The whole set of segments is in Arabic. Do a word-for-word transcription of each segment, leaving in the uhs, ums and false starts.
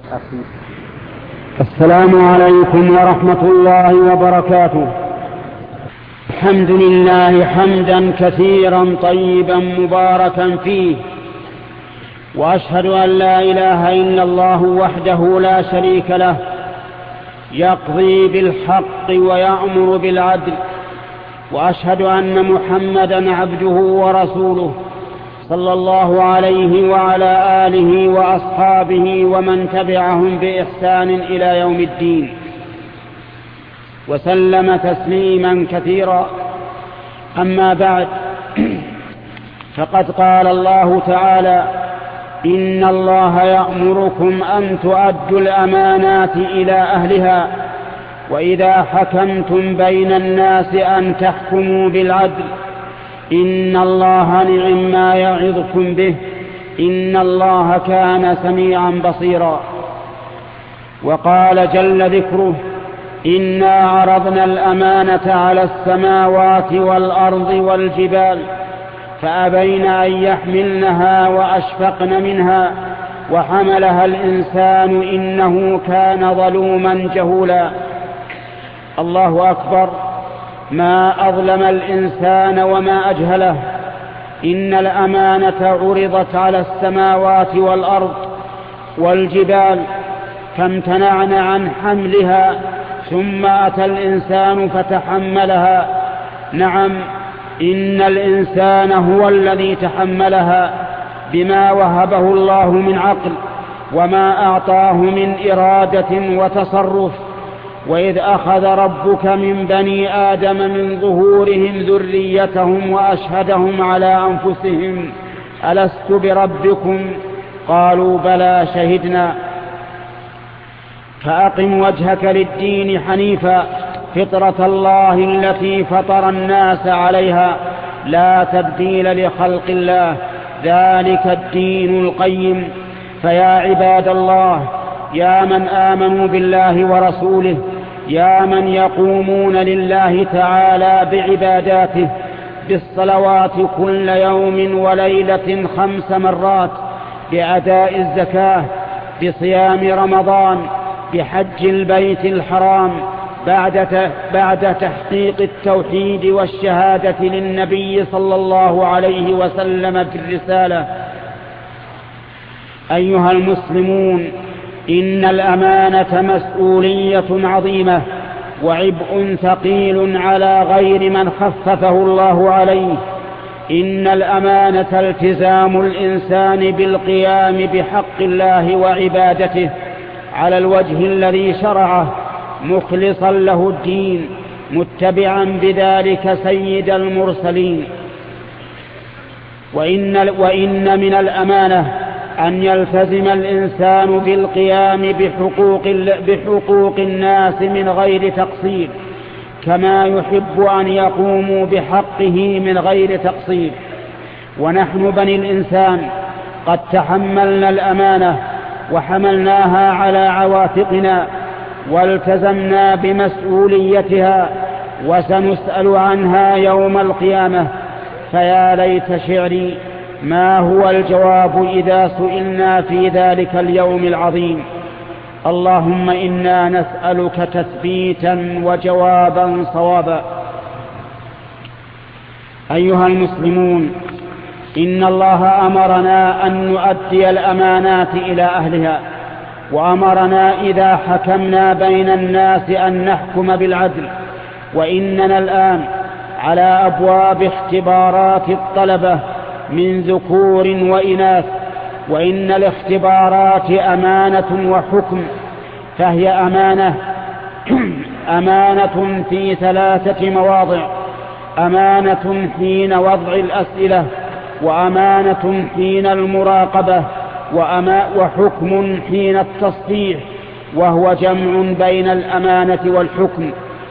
السلام عليكم ورحمة الله وبركاته. الحمد لله حمدا كثيرا طيبا مباركا فيه، وأشهد أن لا إله إلا الله وحده لا شريك له، يقضي بالحق ويأمر بالعدل، وأشهد أن محمدا عبده ورسوله صلى الله عليه وعلى آله وأصحابه ومن تبعهم بإحسان إلى يوم الدين، وسلم تسليما كثيرا. أما بعد، فقد قال الله تعالى: إن الله يأمركم أن تؤدوا الأمانات إلى أهلها، وإذا حكمتم بين الناس أن تحكموا بالعدل، إن الله نعم ما يعظكم به، إن الله كان سميعا بصيرا. وقال جل ذكره: إنا عرضنا الأمانة على السماوات والأرض والجبال فأبين أن يحملنها وأشفقن منها وحملها الإنسان إنه كان ظلوما جهولا. الله أكبر، ما أظلم الإنسان وما أجهله. إن الأمانة عرضت على السماوات والأرض والجبال فامتنعن عن حملها، ثم أتى الإنسان فتحملها. نعم، إن الإنسان هو الذي تحملها بما وهبه الله من عقل وما أعطاه من إرادة وتصرف. وإذ أخذ ربك من بني آدم من ظهورهم ذريتهم وأشهدهم على أنفسهم ألست بربكم قالوا بلى شهدنا. فأقم وجهك للدين حنيفا فطرة الله التي فطر الناس عليها لا تبديل لخلق الله، ذلك الدين القيم. فيا عباد الله، يا من آمنوا بالله ورسوله، يا من يقومون لله تعالى بعباداته بالصلوات كل يوم وليلة خمس مرات، بأداء الزكاة، بصيام رمضان، بحج البيت الحرام، بعد بعد تحقيق التوحيد والشهادة للنبي صلى الله عليه وسلم في الرسالة. أيها المسلمون، إن الأمانة مسؤولية عظيمة وعبء ثقيل على غير من خففه الله عليه. إن الأمانة التزام الإنسان بالقيام بحق الله وعبادته على الوجه الذي شرعه، مخلصا له الدين، متبعا بذلك سيد المرسلين. وإن, وإن من الأمانة أن يلتزم الإنسان بالقيام بحقوق, بحقوق الناس من غير تقصير، كما يحب أن يقوموا بحقه من غير تقصير. ونحن بني الإنسان قد تحملنا الأمانة وحملناها على عواتقنا والتزمنا بمسؤوليتها، وسنسأل عنها يوم القيامة. فيا ليت شعري ما هو الجواب إذا سئلنا في ذلك اليوم العظيم. اللهم إنا نسألك تثبيتا وجوابا صوابا. أيها المسلمون، إن الله أمرنا أن نؤدي الأمانات إلى أهلها، وأمرنا إذا حكمنا بين الناس أن نحكم بالعدل. وإننا الآن على أبواب اختبارات الطلبة من ذكور وإناث، وإن الاختبارات أمانة وحكم. فهي أمانة أمانة في ثلاثة مواضع: أمانة حين وضع الأسئلة، وأمانة حين المراقبة، وحكم حين التصحيح، وهو جمع بين الأمانة والحكم.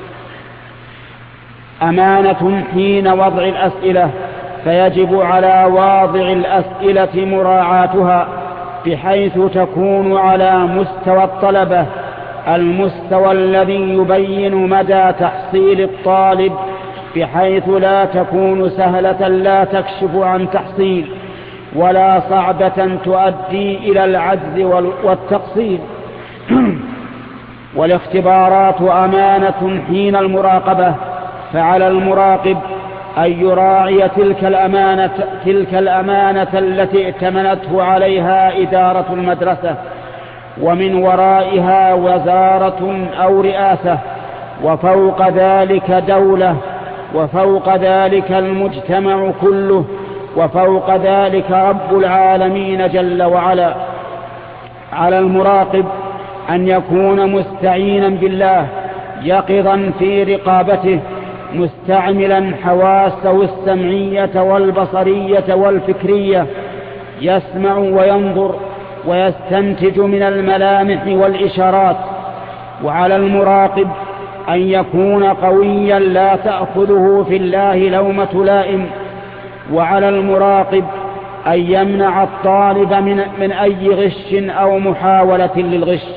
أمانة حين وضع الأسئلة، فيجب على واضع الأسئلة مراعاتها بحيث تكون على مستوى الطلبة، المستوى الذي يبين مدى تحصيل الطالب، بحيث لا تكون سهلة لا تكشف عن تحصيل، ولا صعبة تؤدي إلى العجز والتقصير، والاختبارات أمانة حين المراقبة، فعلى المراقب أن يراعي تلك الأمانة, تلك الأمانة التي ائتمنته عليها إدارة المدرسة، ومن ورائها وزارة أو رئاسة، وفوق ذلك دولة، وفوق ذلك المجتمع كله، وفوق ذلك رب العالمين جل وعلا. على المراقب أن يكون مستعينا بالله يقظا في رقابته، مستعملا حواسه السمعية والبصرية والفكرية، يسمع وينظر ويستنتج من الملامح والإشارات. وعلى المراقب أن يكون قويا لا تأخذه في الله لومة لائم. وعلى المراقب أن يمنع الطالب من, من أي غش أو محاولة للغش،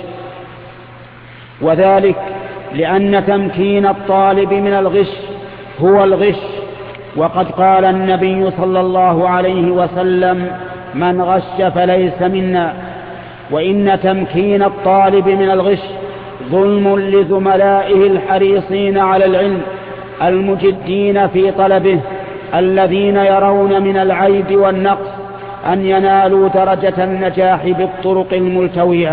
وذلك لأن تمكين الطالب من الغش هو الغش. وقد قال النبي صلى الله عليه وسلم: من غش فليس منا. وإن تمكين الطالب من الغش ظلم لزملائه الحريصين على العلم المجدين في طلبه، الذين يرون من العيب والنقص أن ينالوا درجة النجاح بالطرق الملتوية.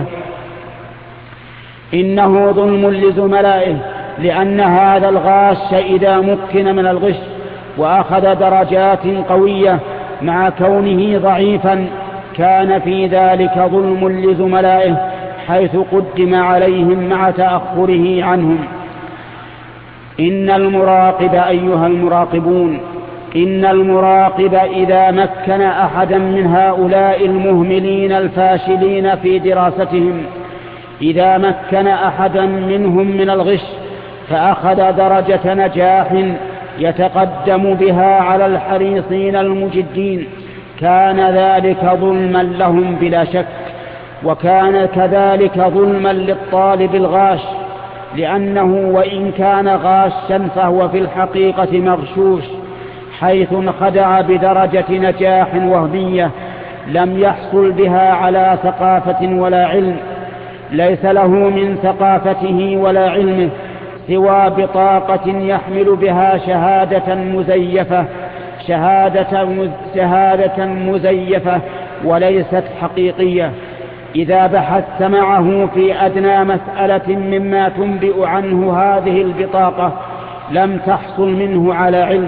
إنه ظلم لزملائه، لأن هذا الغاش إذا مكن من الغش وأخذ درجات قوية مع كونه ضعيفا كان في ذلك ظلم لزملائه، حيث قدم عليهم مع تأخره عنهم. إن المراقب أيها المراقبون إن المراقب إذا مكن أحدا من هؤلاء المهملين الفاشلين في دراستهم إذا مكن أحدا منهم من الغش فأخذ درجة نجاح يتقدم بها على الحريصين المجدين، كان ذلك ظلما لهم بلا شك، وكان كذلك ظلما للطالب الغاش، لأنه وإن كان غاشا فهو في الحقيقة مغشوش، حيث انخدع بدرجة نجاح وهمية لم يحصل بها على ثقافة ولا علم، ليس له من ثقافته ولا علمه سوى بطاقة يحمل بها شهادة مزيفة شهادة, شهادة مزيفة وليست حقيقية. إذا بحثت معه في أدنى مسألة مما تنبئ عنه هذه البطاقة لم تحصل منه على علم.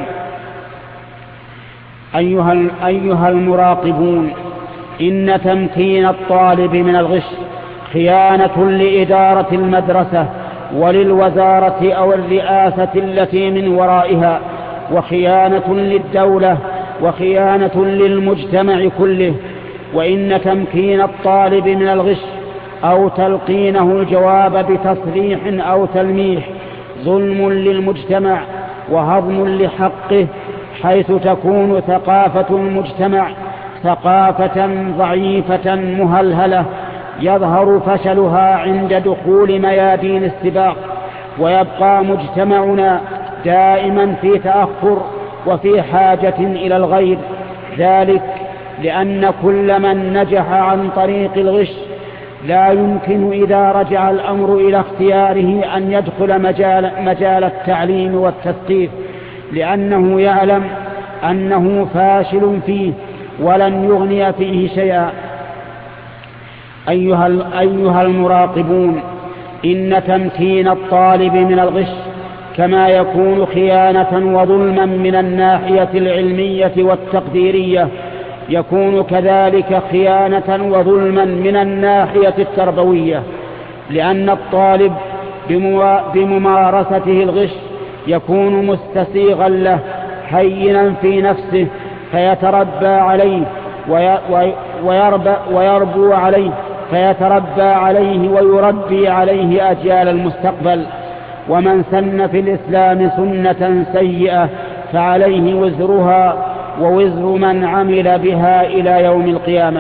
أيها, أيها المراقبون، إن تمكين الطالب من الغش خيانة لإدارة المدرسة وللوزارة أو الرئاسة التي من ورائها، وخيانة للدولة، وخيانة للمجتمع كله. وإن تمكين الطالب من الغش أو تلقينه الجواب بتصريح أو تلميح ظلم للمجتمع وهضم لحقه، حيث تكون ثقافة المجتمع ثقافة ضعيفة مهلهلة يظهر فشلها عند دخول ميادين السباق، ويبقى مجتمعنا دائما في تأخر وفي حاجة إلى الغير، ذلك لأن كل من نجح عن طريق الغش لا يمكن إذا رجع الأمر إلى اختياره أن يدخل مجال, مجال التعليم والتثقيف، لأنه يعلم أنه فاشل فيه ولن يغني فيه شيئا. أيها, أيها المراقبون، إن تمكين الطالب من الغش كما يكون خيانة وظلما من الناحية العلمية والتقديرية، يكون كذلك خيانة وظلما من الناحية التربوية، لأن الطالب بممارسته الغش يكون مستسيغا له هينا في نفسه فيتربى عليه ويربى ويربو عليه فيتربى عليه ويربي عليه أجيال المستقبل. ومن سن في الإسلام سنة سيئة فعليه وزرها ووزر من عمل بها إلى يوم القيامة.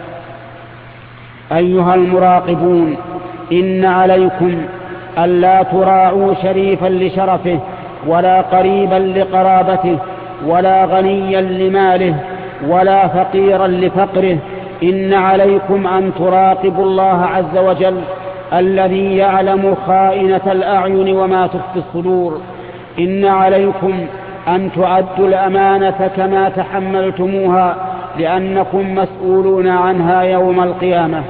أيها المراقبون، إن عليكم ألا تراعوا شريفا لشرفه، ولا قريبا لقرابته، ولا غنيا لماله، ولا فقيرا لفقره. إن عليكم أن تراقبوا الله عز وجل الذي يعلم خائنة الأعين وما تخفي الصدور. إن عليكم أن تعدوا الأمانة كما تحملتموها، لأنكم مسؤولون عنها يوم القيامة.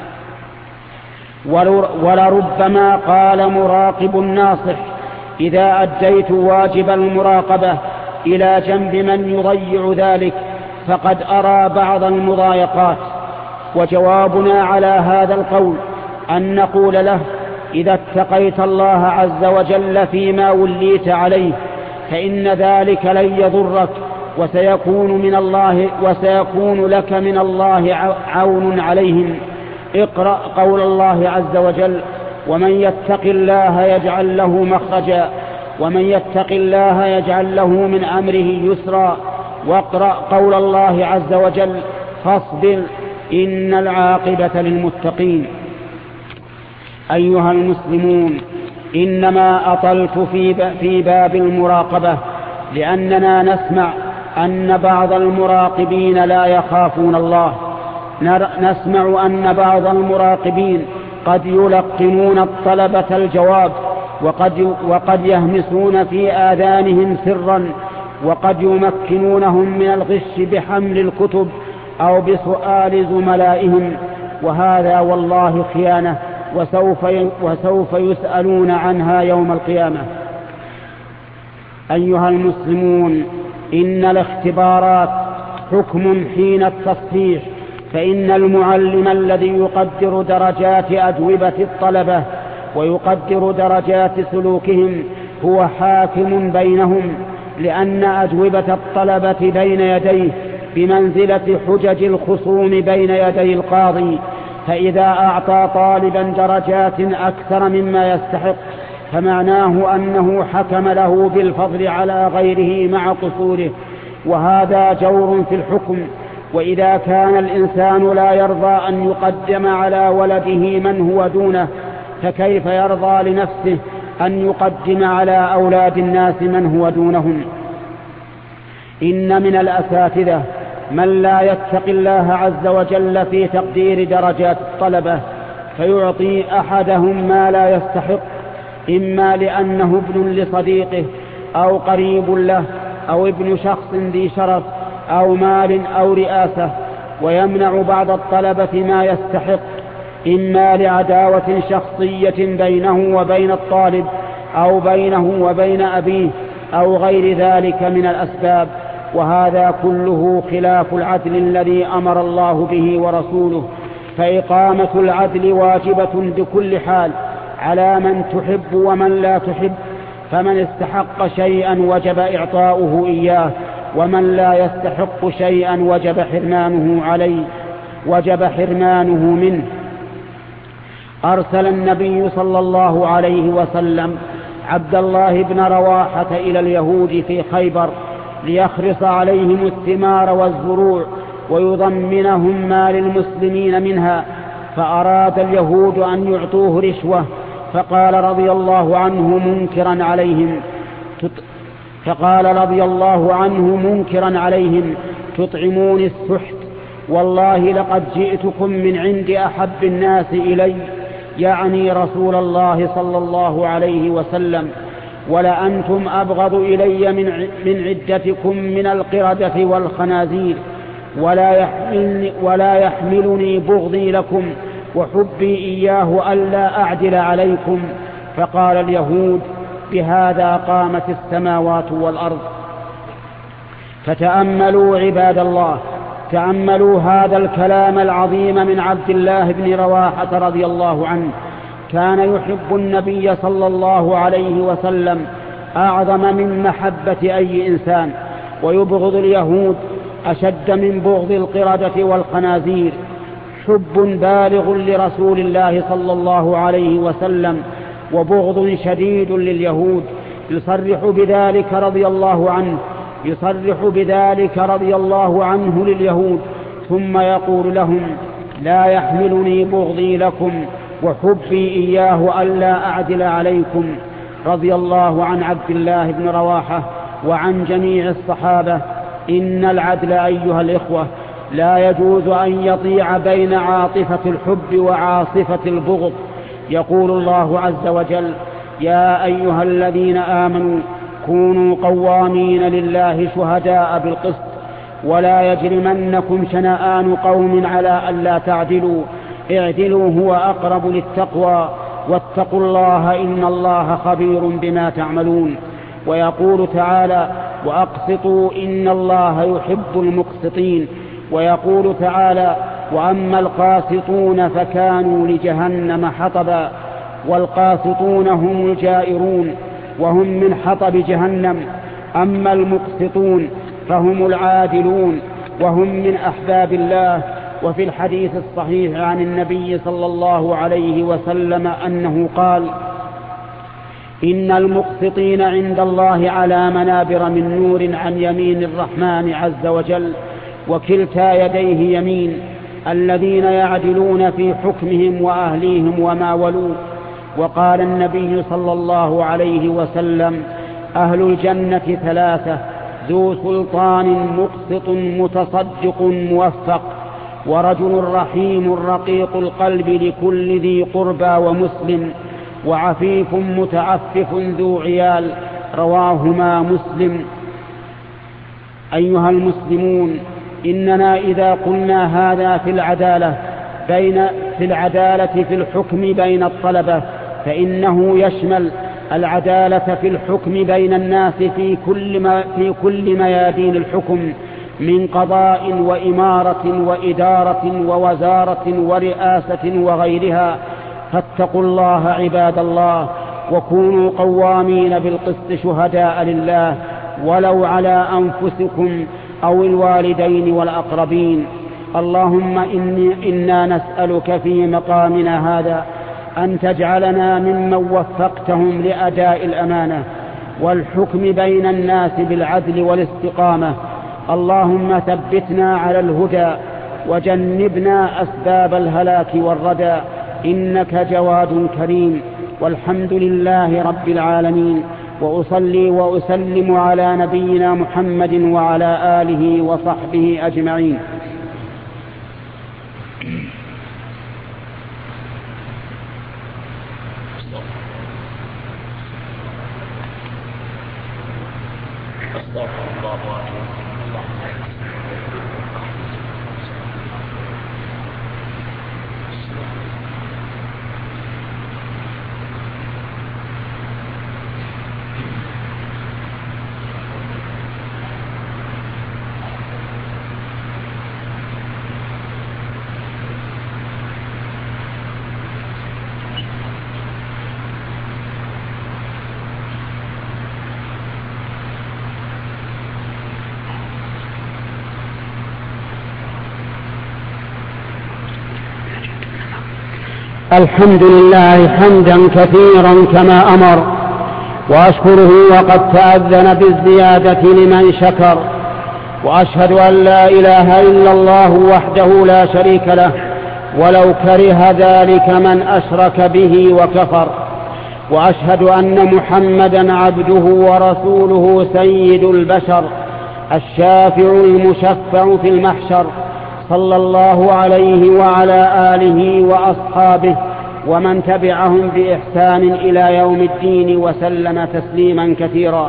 ولربما قال مراقب ناصح: إذا أديت واجب المراقبة إلى جنب من يضيع ذلك فقد أرى بعض المضايقات. وجوابنا على هذا القول أن نقول له: إذا اتقيت الله عز وجل فيما وليت عليه فإن ذلك لن يضرك، وسيكون من الله وسيكون لك من الله عون عليهم. اقرأ قول الله عز وجل: ومن يتق الله يجعل له مخرجا ومن يتق الله يجعل له من أمره يسرا. واقرأ قول الله عز وجل: فاصبر إن العاقبة للمتقين. أيها المسلمون، إنما أطلت في باب المراقبة لأننا نسمع أن بعض المراقبين لا يخافون الله. نسمع أن بعض المراقبين قد يلقنون الطلبة الجواب، وقد, وقد يهمسون في آذانهم سرا، وقد يمكنونهم من الغش بحمل الكتب أو بسؤال زملائهم، وهذا والله خيانة، وسوف, وسوف يسألون عنها يوم القيامة. أيها المسلمون، إن الاختبارات حكم حين التصحيح، فإن المعلم الذي يقدر درجات أجوبة الطلبة ويقدر درجات سلوكهم هو حاكم بينهم، لأن أجوبة الطلبة بين يديه بمنزلة حجج الخصوم بين يدي القاضي، فإذا أعطى طالبا درجات أكثر مما يستحق فمعناه أنه حكم له بالفضل على غيره مع قصوره، وهذا جور في الحكم. وإذا كان الإنسان لا يرضى أن يقدم على ولده من هو دونه، فكيف يرضى لنفسه أن يقدم على أولاد الناس من هو دونهم؟ إن من الأساتذة من لا يتقي الله عز وجل في تقدير درجات الطلبة، فيعطي أحدهم ما لا يستحق، إما لأنه ابن لصديقه أو قريب له أو ابن شخص ذي شرف أو مال أو رئاسة، ويمنع بعض الطلبة ما يستحق، إما لعداوة شخصية بينه وبين الطالب أو بينه وبين أبيه أو غير ذلك من الأسباب، وهذا كله خلاف العدل الذي أمر الله به ورسوله. فإقامة العدل واجبة بكل حال على من تحب ومن لا تحب، فمن استحق شيئا وجب إعطاؤه إياه، ومن لا يستحق شيئا وجب حرمانه عليه وجب حرمانه منه. أرسل النبي صلى الله عليه وسلم عبد الله بن رواحة إلى اليهود في خيبر ليخرص عليهم الثمار والزروع ويضمنهم ما للمسلمين منها، فأراد اليهود أن يعطوه رشوة، فقال رضي الله عنه منكرا عليهم فقال رضي الله عنه منكرا عليهم تطعمون السحت، والله لقد جئتكم من عند أحب الناس إلي، يعني رسول الله صلى الله عليه وسلم، ولأنتم أبغض إلي من من عدتكم من القردة والخنازير، ولا يحملني, ولا يحملني بغضي لكم وحبي إياه ألا أعدل عليكم. فقال اليهود: بهذا قامت السماوات والأرض. فتأملوا عباد الله، تأملوا هذا الكلام العظيم من عبد الله بن رواحة رضي الله عنه. كان يحب النبي صلى الله عليه وسلم أعظم من محبة أي إنسان، ويبغض اليهود أشد من بغض القردة والخنازير. حب بالغ لرسول الله صلى الله عليه وسلم وبغض شديد لليهود. يصرح بذلك رضي الله عنه يصرح بذلك رضي الله عنه لليهود، ثم يقول لهم: لا يحملني بغضي لكم وحبي إياه ألا أعدل عليكم. رضي الله عن عبد الله بن رواحة وعن جميع الصحابة. إن العدل أيها الإخوة لا يجوز أن يطيع بين عاطفة الحب وعاصفة البغض، يقول الله عز وجل: يا أيها الذين آمنوا كونوا قوامين لله شهداء بالقسط ولا يجرمنكم شنآن قوم على ألا تعدلوا اعدلوا هو أقرب للتقوى واتقوا الله إن الله خبير بما تعملون. ويقول تعالى: وأقسطوا إن الله يحب المقسطين. ويقول تعالى: وأما القاسطون فكانوا لجهنم حطبا. والقاسطون هم الجائرون وهم من حطب جهنم. أما المقسطون فهم العادلون وهم من أحباب الله. وفي الحديث الصحيح عن النبي صلى الله عليه وسلم أنه قال: إن المقسطين عند الله على منابر من نور عن يمين الرحمن عز وجل وكلتا يديه يمين، الذين يعدلون في حكمهم وأهليهم وما ولوا. وقال النبي صلى الله عليه وسلم: أهل الجنة ثلاثة: ذو سلطان مقسط متصدق موفق، ورجل رحيم رقيق القلب لكل ذي قربى ومسلم، وعفيف متعفف ذو عيال. رواهما مسلم. أيها المسلمون، إننا إذا قلنا هذا في العدالة بين في العدالة في الحكم بين الطلبة فإنه يشمل العدالة في الحكم بين الناس في كل ما في كل ميادين الحكم من قضاء وإمارة وإدارة ووزارة ورئاسة وغيرها. فاتقوا الله عباد الله، وكونوا قوامين بالقسط شهداء لله ولو على أنفسكم أو الوالدين والأقربين. اللهم إني إنا نسألك في مقامنا هذا أن تجعلنا ممن وفقتهم لأداء الأمانة والحكم بين الناس بالعدل والاستقامة. اللهم ثبتنا على الهدى وجنبنا أسباب الهلاك والردى، إنك جواد كريم. والحمد لله رب العالمين، وأصلي وأسلم على نبينا محمد وعلى آله وصحبه أجمعين. الحمد لله حمدا كثيرا كما أمر، وأشكره وقد تأذن بالزيادة لمن شكر. وأشهد أن لا إله إلا الله وحده لا شريك له، ولو كره ذلك من أشرك به وكفر. وأشهد أن محمدا عبده ورسوله سيد البشر الشافع المشفع في المحشر، صلى الله عليه وعلى آله وأصحابه ومن تبعهم بإحسان إلى يوم الدين وسلم تسليما كثيرا.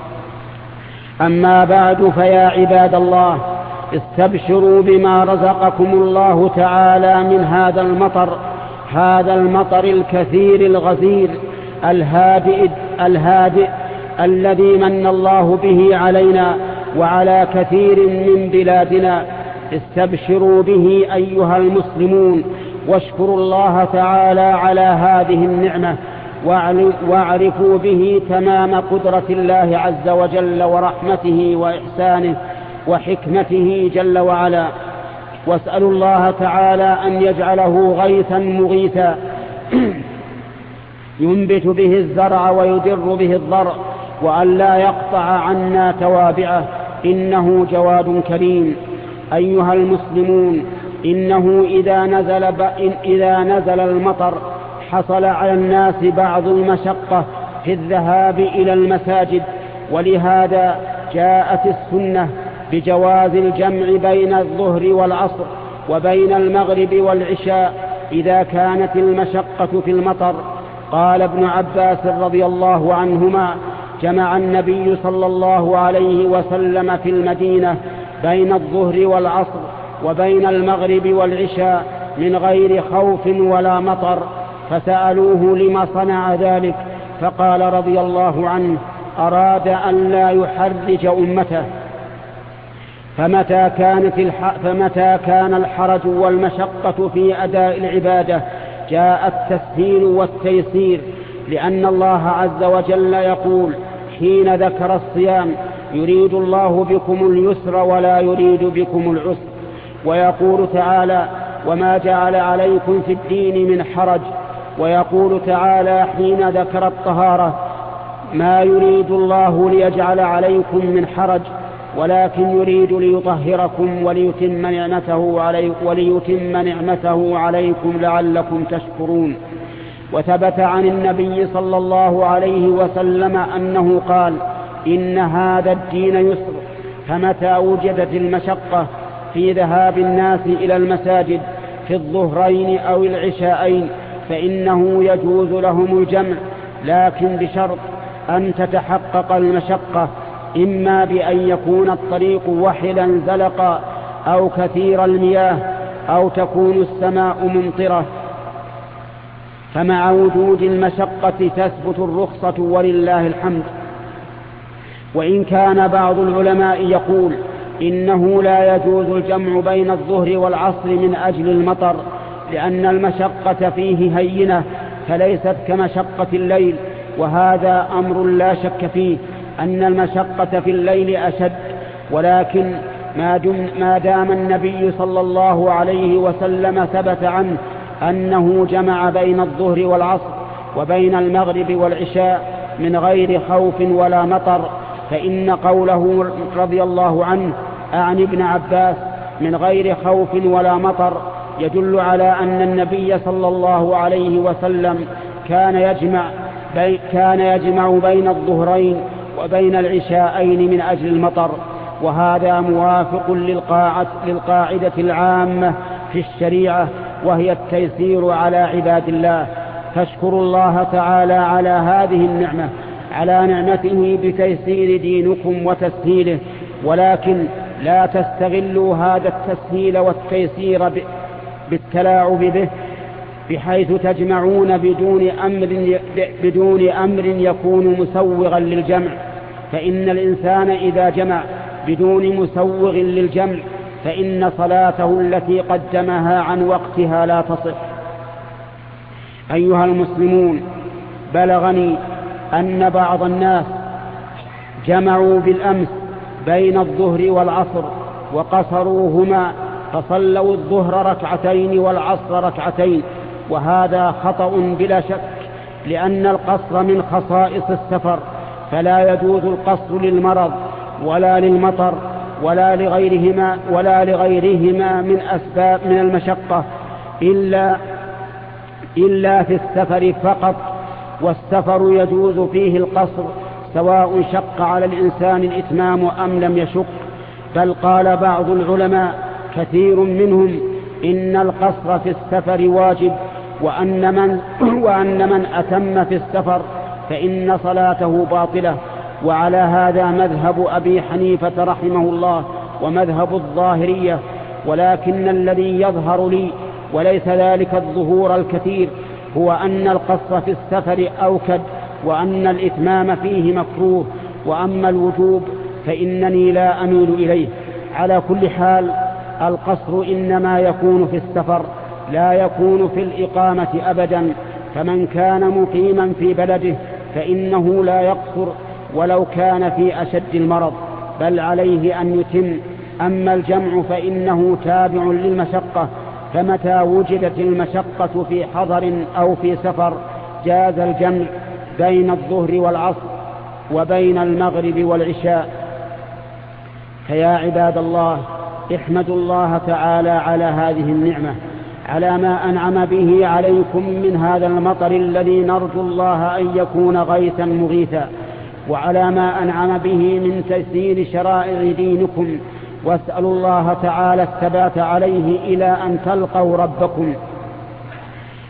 أما بعد، فيا عباد الله، استبشروا بما رزقكم الله تعالى من هذا المطر هذا المطر الكثير الغزير الهادئ الهادئ الذي من الله به علينا وعلى كثير من بلادنا. استبشروا به أيها المسلمون، واشكروا الله تعالى على هذه النعمة، واعرفوا به تمام قدرة الله عز وجل ورحمته وإحسانه وحكمته جل وعلا. واسألوا الله تعالى أن يجعله غيثا مغيثا ينبت به الزرع ويدر به الضرع، وأن لا يقطع عنا توابعه، إنه جواد كريم. أيها المسلمون، إنه إذا نزل, إذا نزل المطر حصل على الناس بعض المشقة في الذهاب إلى المساجد، ولهذا جاءت السنة بجواز الجمع بين الظهر والعصر وبين المغرب والعشاء إذا كانت المشقة في المطر. قال ابن عباس رضي الله عنهما: جمع النبي صلى الله عليه وسلم في المدينة بين الظهر والعصر وبين المغرب والعشاء من غير خوف ولا مطر، فسألوه لما صنع ذلك، فقال رضي الله عنه: أراد أن لا يحرج أمته. فمتى, كانت الح... فمتى كان الحرج والمشقة في أداء العبادة جاء التسهيل والتيسير، لأن الله عز وجل يقول حين ذكر الصيام: يريد الله بكم اليسر ولا يريد بكم العسر. ويقول تعالى: وما جعل عليكم في الدين من حرج. ويقول تعالى حين ذكر الطهارة: ما يريد الله ليجعل عليكم من حرج ولكن يريد ليطهركم وليتم نعمته عليكم, وليتم نعمته عليكم لعلكم تشكرون. وثبت عن النبي صلى الله عليه وسلم أنه قال: إن هذا الدين يسر، فمتى وجدت المشقة في ذهاب الناس إلى المساجد في الظهرين أو العشاءين فإنه يجوز لهم الجمع، لكن بشرط أن تتحقق المشقة، إما بأن يكون الطريق وحلا زلقا أو كثير المياه أو تكون السماء ممطرة. فمع وجود المشقة تثبت الرخصة ولله الحمد. وإن كان بعض العلماء يقول إنه لا يجوز الجمع بين الظهر والعصر من أجل المطر، لأن المشقة فيه هينة فليست كمشقة الليل، وهذا أمر لا شك فيه أن المشقة في الليل أشد. ولكن ما دام النبي صلى الله عليه وسلم ثبت عنه أنه جمع بين الظهر والعصر وبين المغرب والعشاء من غير خوف ولا مطر، فإن قوله رضي الله عنه أعني ابن عباس من غير خوف ولا مطر يدل على أن النبي صلى الله عليه وسلم كان يجمع بي كان يجمع بين الظهرين وبين العشاءين من أجل المطر، وهذا موافق للقاعدة العامة في الشريعة، وهي التيسير على عباد الله. فاشكروا الله تعالى على هذه النعمة، على نعمته بتيسير دينكم وتسهيله، ولكن لا تستغلوا هذا التسهيل والتيسير بالتلاعب به، بحيث تجمعون بدون أمر, بدون أمر يكون مسوغا للجمع. فإن الإنسان إذا جمع بدون مسوغ للجمع فإن صلاته التي قدمها عن وقتها لا تصح. أيها المسلمون، بلغني أن بعض الناس جمعوا بالأمس بين الظهر والعصر وقصروهما، فصلوا الظهر ركعتين والعصر ركعتين، وهذا خطأ بلا شك، لأن القصر من خصائص السفر، فلا يجوز القصر للمرض ولا للمطر ولا لغيرهما ولا لغيرهما من أسباب من المشقة إلا إلا في السفر فقط. والسفر يجوز فيه القصر سواء شق على الإنسان الإتمام أم لم يشق. بل قال بعض العلماء كثير منهم إن القصر في السفر واجب، وأن من, وأن من أتم في السفر فإن صلاته باطلة. وعلى هذا مذهب أبي حنيفة رحمه الله ومذهب الظاهرية. ولكن الذي يظهر لي وليس ذلك الظهور الكثير هو أن القصر في السفر أوكد، وأن الإتمام فيه مكروه، وأما الوجوب فإنني لا أميل إليه. على كل حال القصر إنما يكون في السفر لا يكون في الإقامة أبدا، فمن كان مقيما في بلده فإنه لا يقصر ولو كان في أشد المرض، بل عليه أن يتم. أما الجمع فإنه تابع للمشقة، فمتى وجدت المشقة في حضر أو في سفر جاز الجمع بين الظهر والعصر وبين المغرب والعشاء. فيا عباد الله، احمدوا الله تعالى على هذه النعمة، على ما أنعم به عليكم من هذا المطر الذي نرجو الله أن يكون غيثا مغيثا، وعلى ما أنعم به من تيسير شرائع دينكم، واسألوا الله تعالى الثبات عليه إلى أن تلقوا ربكم.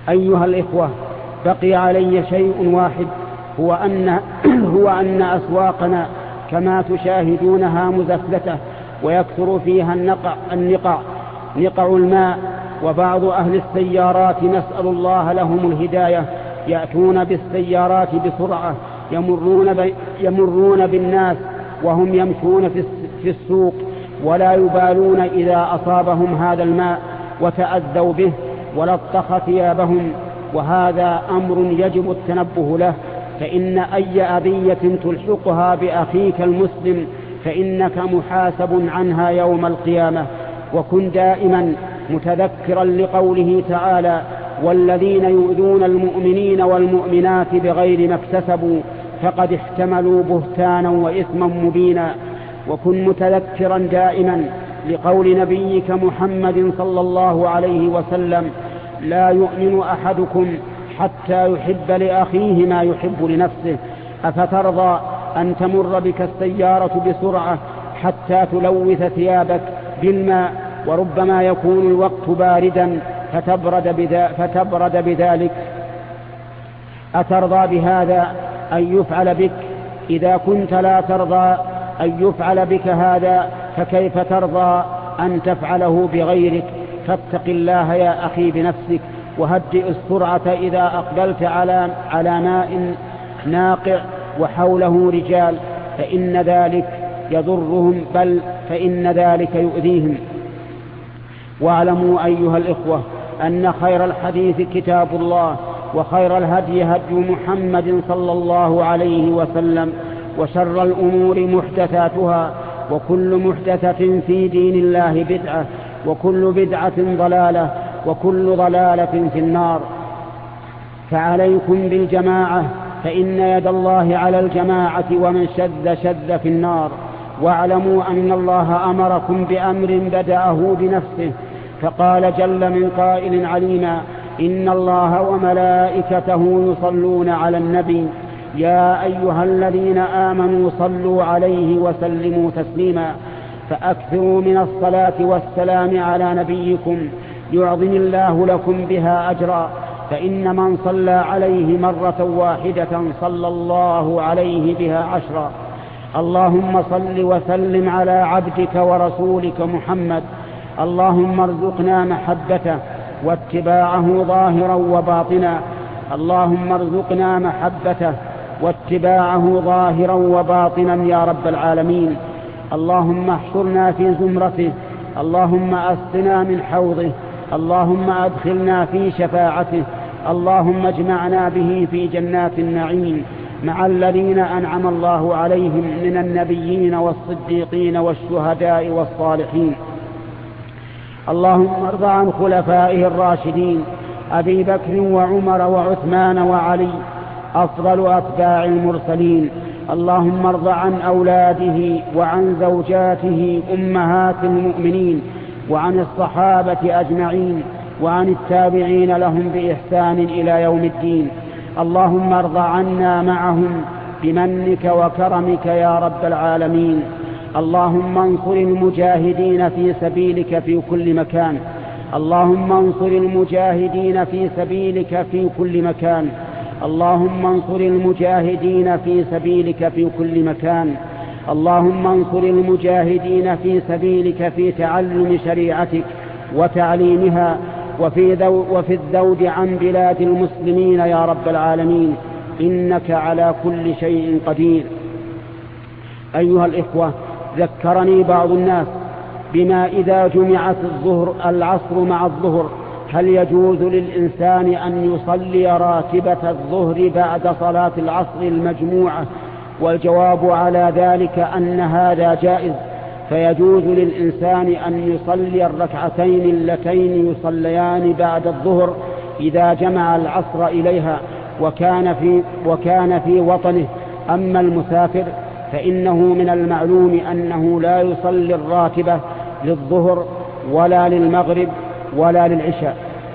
أيها الإخوة، بقي علي شيء واحد، هو أن, هو أن أسواقنا كما تشاهدونها مزفلتة ويكثر فيها النقع, النقع نقع الماء، وبعض أهل السيارات نسأل الله لهم الهداية يأتون بالسيارات بسرعة يمرون, بي يمرون بالناس وهم يمشون في السوق ولا يبالون إذا أصابهم هذا الماء وتأذوا به ولطخ ثيابهم، وهذا أمر يجب التنبه له، فإن أي أذية تلحقها بأخيك المسلم فإنك محاسب عنها يوم القيامة. وكن دائما متذكرا لقوله تعالى: والذين يؤذون المؤمنين والمؤمنات بغير ما اكتسبوا فقد احتملوا بهتانا وإثما مبينا. وكن متذكرا دائما لقول نبيك محمد صلى الله عليه وسلم: لا يؤمن أحدكم حتى يحب لأخيه ما يحب لنفسه. أفترضى أن تمر بك السيارة بسرعة حتى تلوث ثيابك بالماء، وربما يكون الوقت باردا فتبرد, بذا فتبرد بذلك؟ أترضى بهذا أن يفعل بك؟ إذا كنت لا ترضى أن يفعل بك هذا فكيف ترضى أن تفعله بغيرك؟ فاتق الله يا أخي بنفسك، وهدئ السرعة إذا أقبلت على, على ماء ناقع وحوله رجال، فإن ذلك يضرهم، بل فإن ذلك يؤذيهم. واعلموا أيها الإخوة أن خير الحديث كتاب الله، وخير الهدي هدي محمد صلى الله عليه وسلم، وشر الأمور محدثاتها، وكل محدثة في دين الله بدعة، وكل بدعة ضلالة، وكل ضلالة في النار. فعليكم بالجماعة، فإن يد الله على الجماعة، ومن شذ شذ في النار. واعلموا أن الله أمركم بأمر بدأه بنفسه، فقال جل من قائل عليما: إن الله وملائكته يصلون على النبي يا أيها الذين آمنوا صلوا عليه وسلموا تسليما. فأكثروا من الصلاة والسلام على نبيكم يعظم الله لكم بها أجرا، فإن من صلى عليه مرة واحدة صلى الله عليه بها عشرا. اللهم صل وسلم على عبدك ورسولك محمد، اللهم ارزقنا محبته واتباعه ظاهرا وباطنا، اللهم ارزقنا محبته واتباعه ظاهرا وباطنا يا رب العالمين. اللهم احشرنا في زمرته، اللهم أسقنا من حوضه، اللهم أدخلنا في شفاعته، اللهم اجمعنا به في جنات النعيم مع الذين أنعم الله عليهم من النبيين والصديقين والشهداء والصالحين. اللهم ارض عن خلفائه الراشدين أبي بكر وعمر وعثمان وعلي أفضل أتباع المرسلين. اللهم ارض عن أولاده وعن زوجاته أمهات المؤمنين، وعن الصحابة أجمعين، وعن التابعين لهم بإحسان إلى يوم الدين. اللهم ارض عنا معهم بمنك وكرمك يا رب العالمين. اللهم انصر المجاهدين في سبيلك في كل مكان، اللهم انصر المجاهدين في سبيلك في كل مكان، اللهم انصر المجاهدين في سبيلك في كل مكان، اللهم انصر المجاهدين في سبيلك في تعلم شريعتك وتعليمها، وفي, ذو وفي الذود عن بلاد المسلمين يا رب العالمين، إنك على كل شيء قدير. أيها الإخوة، ذكرني بعض الناس بما إذا جمعت الظهر العصر مع الظهر هل يجوز للإنسان أن يصلي راتبة الظهر بعد صلاة العصر المجموعة؟ والجواب على ذلك أن هذا جائز، فيجوز للإنسان أن يصلي الركعتين اللتين يصليان بعد الظهر إذا جمع العصر إليها وكان في, وكان في وطنه. أما المسافر فإنه من المعلوم أنه لا يصلي الراتبة للظهر ولا للمغرب ولا للعشاء.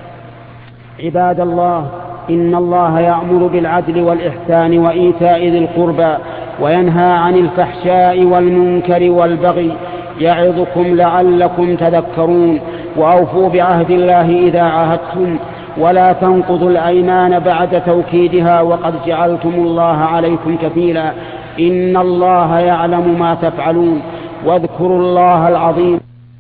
عباد الله، إن الله يأمر بالعدل والإحسان وإيتاء ذي القربى وينهى عن الفحشاء والمنكر والبغي يعظكم لعلكم تذكرون. وأوفوا بعهد الله إذا عاهدتم ولا تنقضوا الأيمان بعد توكيدها وقد جعلتم الله عليكم كفيلا إن الله يعلم ما تفعلون واذكروا الله العظيم.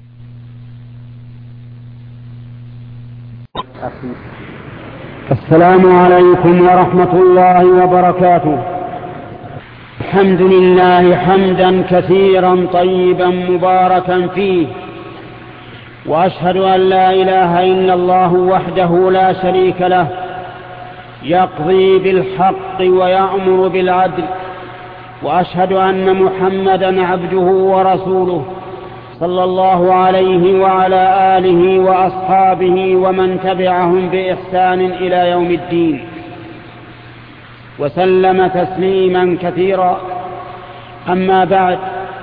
السلام عليكم ورحمة الله وبركاته. الحمد لله حمدا كثيرا طيبا مباركا فيه، وأشهد أن لا إله إلا الله وحده لا شريك له يقضي بالحق ويأمر بالعدل، وأشهد أن محمدا عبده ورسوله صلى الله عليه وعلى آله وأصحابه ومن تبعهم بإحسان إلى يوم الدين وسلم تسليما كثيرا. أما بعد،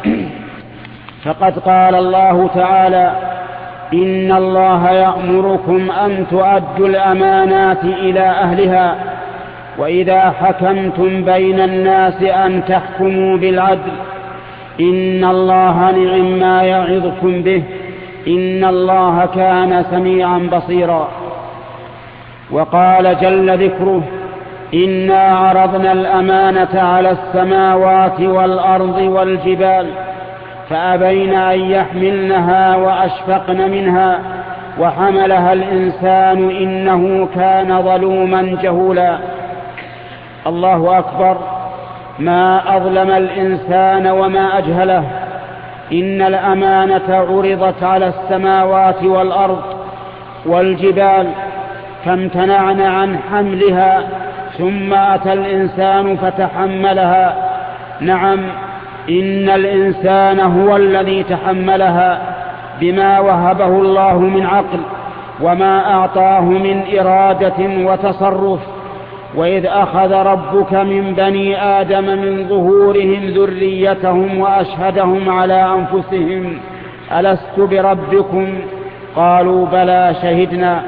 فقد قال الله تعالى: إن الله يأمركم أن تؤدوا الأمانات إلى أهلها وإذا حكمتم بين الناس أن تحكموا بالعدل إن الله نعم ما يعظكم به إن الله كان سميعا بصيرا. وقال جل ذكره: إنا عرضنا الأمانة على السماوات والأرض والجبال فأبين أن يحملنها وأشفقن منها وحملها الإنسان إنه كان ظلوما جهولا. الله أكبر، ما أظلم الإنسان وما أجهله. إن الأمانة عرضت على السماوات والأرض والجبال فامتنعن عن حملها، ثم أتى الإنسان فتحملها. نعم، إن الإنسان هو الذي تحملها بما وهبه الله من عقل وما أعطاه من إرادة وتصرف. وإذ أخذ ربك من بني آدم من ظهورهم ذريتهم وأشهدهم على أنفسهم ألست بربكم قالوا بلى شهدنا.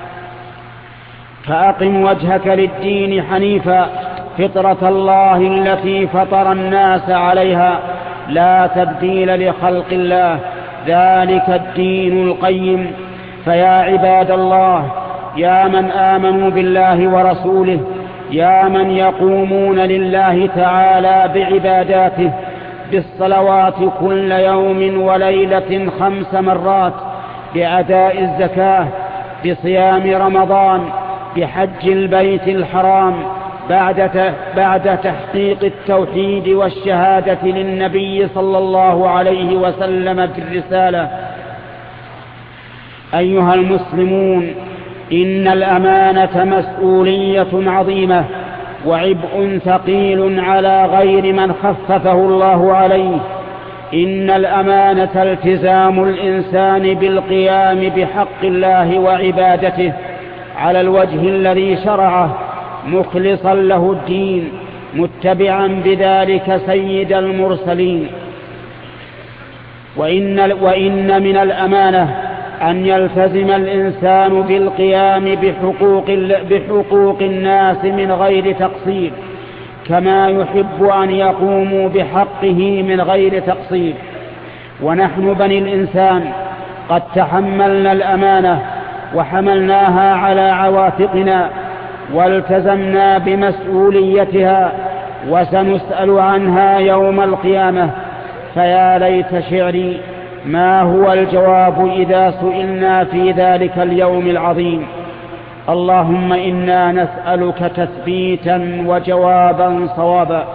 فأقم وجهك للدين حنيفا فطرة الله التي فطر الناس عليها لا تبديل لخلق الله ذلك الدين القيم. فيا عباد الله، يا من آمنوا بالله ورسوله، يا من يقومون لله تعالى بعباداته بالصلوات كل يوم وليلة خمس مرات، بأداء الزكاة، بصيام رمضان، بحج البيت الحرام، بعد بعد تحقيق التوحيد والشهادة للنبي صلى الله عليه وسلم بالرسالة. أيها المسلمون، إن الأمانة مسؤولية عظيمة وعبء ثقيل على غير من خففه الله عليه. إن الأمانة التزام الإنسان بالقيام بحق الله وعبادته على الوجه الذي شرعه مخلصا له الدين متبعا بذلك سيد المرسلين. وإن, وإن من الأمانة أن يلتزم الإنسان بالقيام بحقوق, بحقوق الناس من غير تقصير، كما يحب أن يقوموا بحقه من غير تقصير. ونحن بني الإنسان قد تحملنا الأمانة وحملناها على عواتقنا والتزمنا بمسؤوليتها وسنسأل عنها يوم القيامة. فيا ليت شعري ما هو الجواب إذا سئلنا في ذلك اليوم العظيم. اللهم إنا نسألك تثبيتا وجوابا صوابا.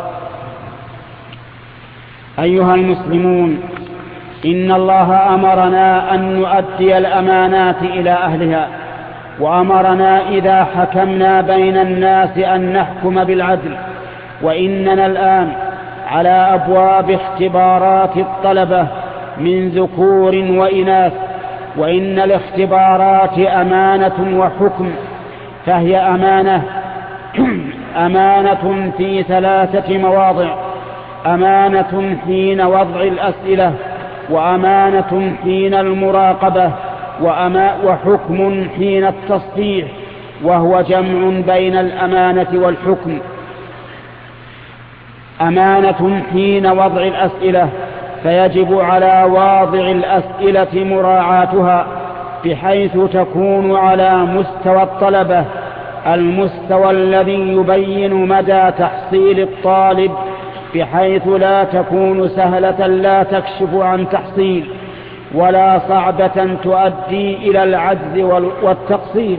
أيها المسلمون، إن الله أمرنا أن نؤدي الأمانات إلى أهلها، وأمرنا إذا حكمنا بين الناس أن نحكم بالعدل. وإننا الآن على أبواب اختبارات الطلبة من ذكور وإناث، وإن الاختبارات أمانة وحكم. فهي أمانة أمانة في ثلاثة مواضع: أمانة حين وضع الأسئلة، وأمانة حين المراقبة، وحكم حين التصحيح، وهو جمع بين الأمانة والحكم. أمانة حين وضع الأسئلة، فيجب على واضع الأسئلة مراعاتها بحيث تكون على مستوى الطلبة، المستوى الذي يبين مدى تحصيل الطالب، بحيث لا تكون سهلة لا تكشف عن تحصيل، ولا صعبة تؤدي إلى العجز والتقصير.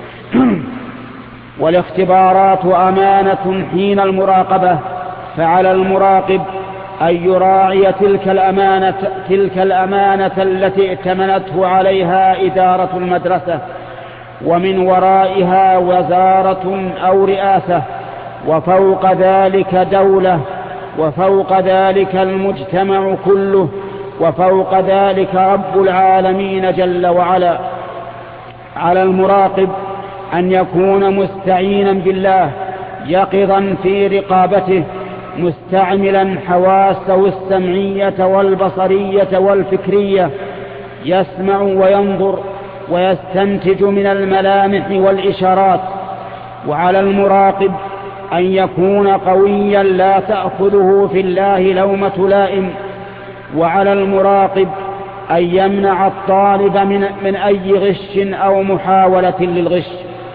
والاختبارات أمانة حين المراقبة، فعلى المراقب أن يراعي تلك الأمانة, تلك الأمانة التي ائتمنته عليها إدارة المدرسة، ومن ورائها وزارة أو رئاسة، وفوق ذلك دولة، وفوق ذلك المجتمع كله، وفوق ذلك رب العالمين جل وعلا. على المراقب أن يكون مستعينا بالله، يقظا في رقابته، مستعملا حواسه السمعية والبصرية والفكرية، يسمع وينظر ويستنتج من الملامح والإشارات. وعلى المراقب أن يكون قويا لا تأخذه في الله لومة لائم. وعلى المراقب أن يمنع الطالب من, من أي غش أو محاولة للغش،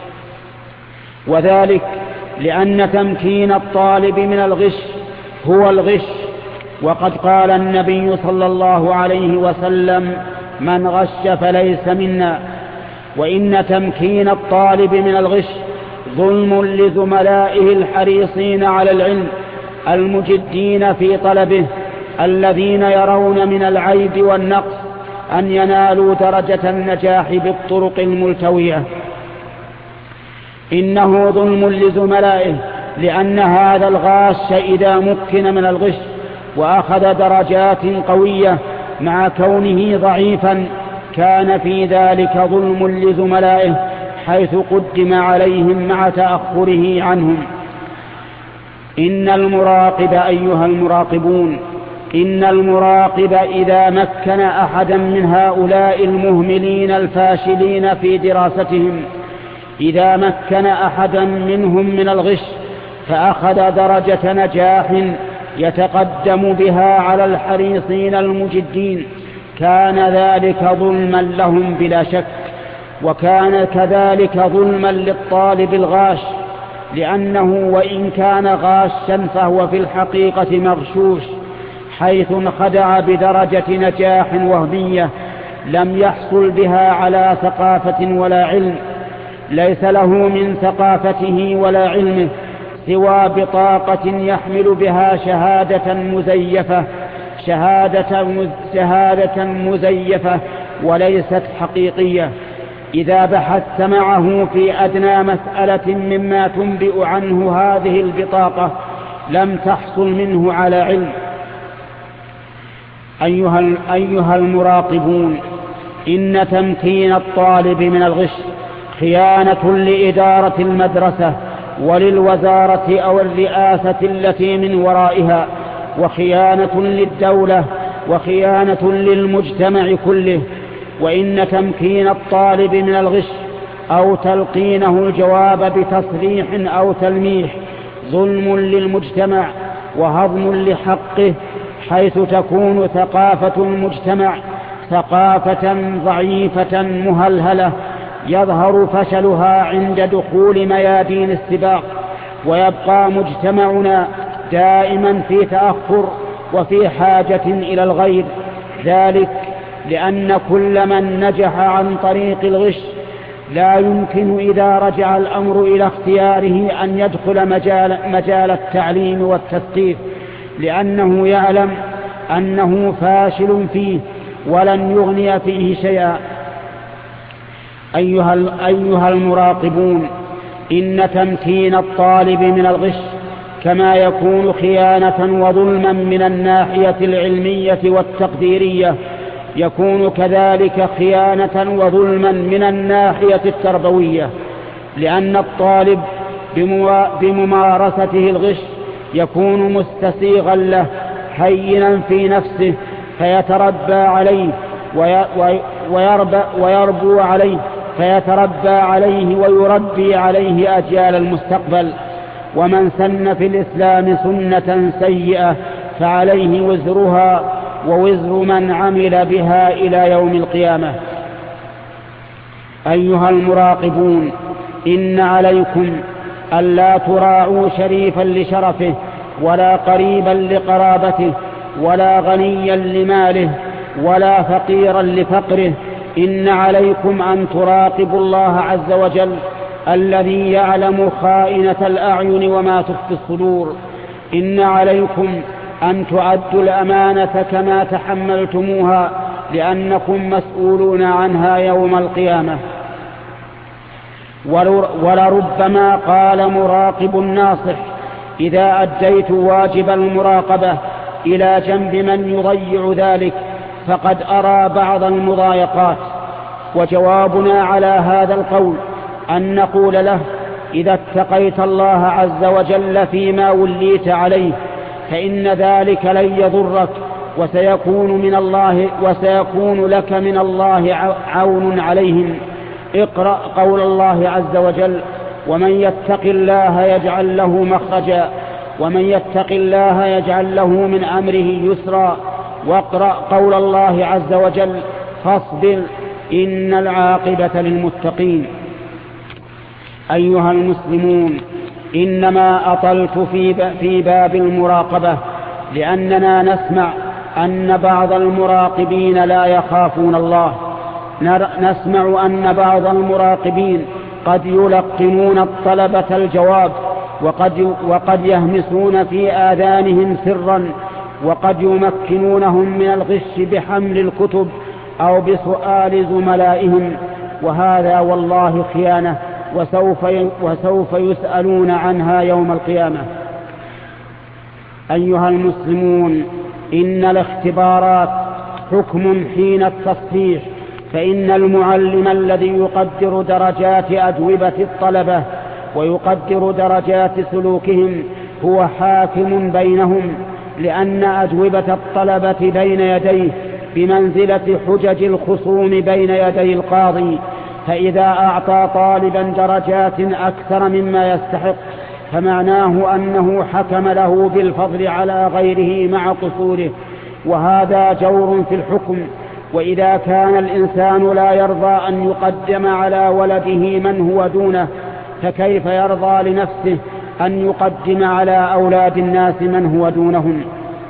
وذلك لأن تمكين الطالب من الغش هو الغش. وقد قال النبي صلى الله عليه وسلم: من غش فليس منا. وإن تمكين الطالب من الغش ظلم لزملائه الحريصين على العلم المجدين في طلبه، الذين يرون من العيب والنقص أن ينالوا درجة النجاح بالطرق الملتوية. إنه ظلم لزملائه، لأن هذا الغاش إذا مكن من الغش وأخذ درجات قوية مع كونه ضعيفا، كان في ذلك ظلم لزملائه، حيث قدم عليهم مع تأخره عنهم. إن المراقب أيها المراقبون إن المراقب إذا مكن أحدا من هؤلاء المهملين الفاشلين في دراستهم، إذا مكن أحدا منهم من الغش فأخذ درجة نجاح يتقدم بها على الحريصين المجدين، كان ذلك ظلما لهم بلا شك. وكان كذلك ظلما للطالب الغاش، لأنه وإن كان غاشا فهو في الحقيقة مغشوش، حيث انخدع بدرجة نجاح وهمية لم يحصل بها على ثقافة ولا علم، ليس له من ثقافته ولا علمه سوى بطاقة يحمل بها شهادة مزيفة شهادة, شهادة مزيفة وليست حقيقية. إذا بحثت معه في أدنى مسألة مما تنبئ عنه هذه البطاقة لم تحصل منه على علم. أيها, أيها المراقبون، إن تمكين الطالب من الغش خيانة لإدارة المدرسة وللوزارة أو الرئاسة التي من ورائها، وخيانة للدولة، وخيانة للمجتمع كله. وإن تمكين الطالب من الغش أو تلقينه الجواب بتصريح أو تلميح ظلم للمجتمع وهضم لحقه، حيث تكون ثقافة المجتمع ثقافة ضعيفة مهلهلة يظهر فشلها عند دخول ميادين السباق، ويبقى مجتمعنا دائما في تأخر وفي حاجة إلى الغير. ذلك لأن كل من نجح عن طريق الغش لا يمكن إذا رجع الأمر إلى اختياره أن يدخل مجال, مجال التعليم والتثقيف، لأنه يعلم أنه فاشل فيه ولن يغني فيه شيئا. أيها, أيها المراقبون، إن تمكين الطالب من الغش كما يكون خيانة وظلما من الناحية العلمية والتقديرية، يكون كذلك خيانة وظلما من الناحية التربوية، لأن الطالب بممارسته الغش يكون مستسيغا له هينا في نفسه، فيتربى عليه ويربى ويربو عليه فيتربى عليه ويربي عليه أجيال المستقبل. ومن سن في الإسلام سنة سيئة فعليه وزرها ووزر من عمل بها إلى يوم القيامة. أيها المراقبون، إن عليكم ألا تراعوا شريفا لشرفه، ولا قريبا لقرابته، ولا غنيا لماله، ولا فقيرا لفقره. إن عليكم أن تراقبوا الله عز وجل الذي يعلم خائنة الأعين وما تخفي الصدور. إن عليكم أن تعدوا الأمانة كما تحملتموها، لأنكم مسؤولون عنها يوم القيامة. ولربما قال مراقب ناصح: إذا أديت واجب المراقبة إلى جنب من يضيع ذلك فقد أرى بعض المضايقات. وجوابنا على هذا القول أن نقول له: إذا اتقيت الله عز وجل فيما وليت عليه فإن ذلك لن يضرك، وسيكون من الله وسيكون لك من الله عون عليهم. اقرأ قول الله عز وجل: ومن يتق الله يجعل له مخرجا، ومن يتق الله يجعل له من أمره يسرا. واقرأ قول الله عز وجل: فاصبر إن العاقبة للمتقين. أيها المسلمون، إنما أطلت في باب المراقبة لأننا نسمع أن بعض المراقبين لا يخافون الله. نسمع أن بعض المراقبين قد يلقنون الطلبة الجواب، وقد, وقد يهمسون في آذانهم سرا، وقد يمكنونهم من الغش بحمل الكتب أو بسؤال زملائهم، وهذا والله خيانة، وسوف, وسوف يسألون عنها يوم القيامة. أيها المسلمون، إن الاختبارات حكم حين التصحيح، فإن المعلم الذي يقدر درجات أجوبة الطلبة ويقدر درجات سلوكهم هو حاكم بينهم، لأن أجوبة الطلبة بين يديه بمنزلة حجج الخصوم بين يدي القاضي، فإذا أعطى طالبا درجات أكثر مما يستحق فمعناه أنه حكم له بالفضل على غيره مع قصوره، وهذا جور في الحكم. وإذا كان الإنسان لا يرضى أن يقدم على ولده من هو دونه، فكيف يرضى لنفسه أن يقدم على أولاد الناس من هو دونهم؟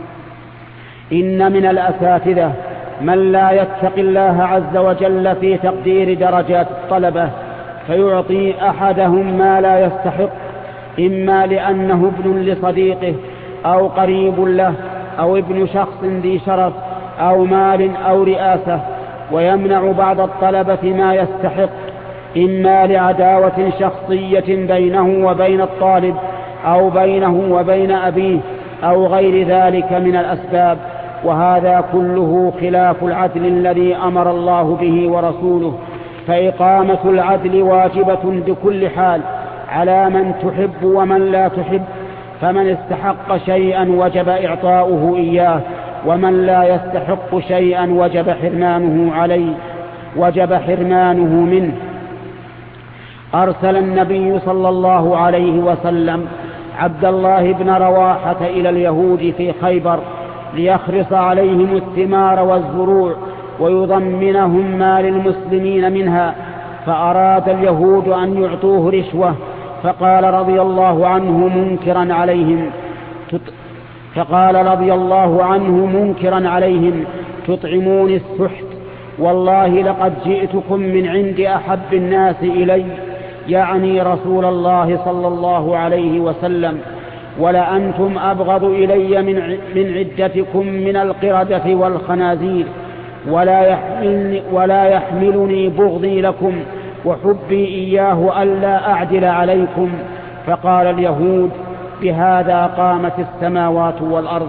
إن من الأساتذة من لا يتقي الله عز وجل في تقدير درجات الطلبة، فيعطي أحدهم ما لا يستحق، إما لأنه ابن لصديقه أو قريب له أو ابن شخص ذي شرف أو مال أو رئاسة، ويمنع بعض الطلبة ما يستحق، إما لعداوة شخصية بينه وبين الطالب أو بينه وبين أبيه أو غير ذلك من الأسباب. وهذا كله خلاف العدل الذي أمر الله به ورسوله، فإقامة العدل واجبة بكل حال على من تحب ومن لا تحب، فمن استحق شيئا وجب إعطاؤه إياه، ومن لا يستحق شيئا وجب حرمانه عليه وجب حرمانه منه. أرسل النبي صلى الله عليه وسلم عبد الله بن رواحة إلى اليهود في خيبر ليخرص عليهم الثمار والزروع ويضمنهم ما للمسلمين منها، فأراد اليهود أن يعطوه رشوة، فقال رضي الله عنه منكرا عليهم فقال رضي الله عنه منكرا عليهم تطعمون السحت، والله لقد جئتكم من عند أحب الناس إلي، يعني رسول الله صلى الله عليه وسلم، ولأنتم أبغض إلي من عدتكم من القردة والخنازير، ولا يحملني, ولا يحملني بغضي لكم وحبي إياه ألا أعدل عليكم. فقال اليهود: بهذا قامت السماوات والأرض.